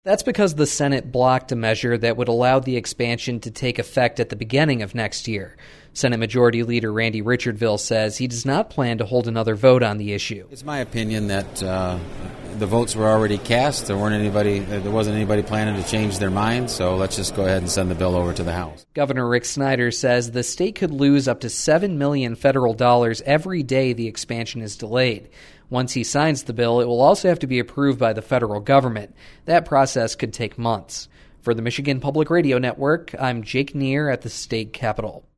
That's because the Senate blocked a measure that would allow the expansion to take effect at the beginning of next year. Senate Majority Leader Randy Richardville says he does not plan to hold another vote on the issue. It's my opinion that the votes were already cast. There wasn't anybody planning to change their mind, so let's just go ahead and send the bill over to the House. Governor Rick Snyder says the state could lose up to $7 million federal dollars every day the expansion is delayed. Once he signs the bill, it will also have to be approved by the federal government. That process could take months. For the Michigan Public Radio Network, I'm Jake Neer at the state capitol.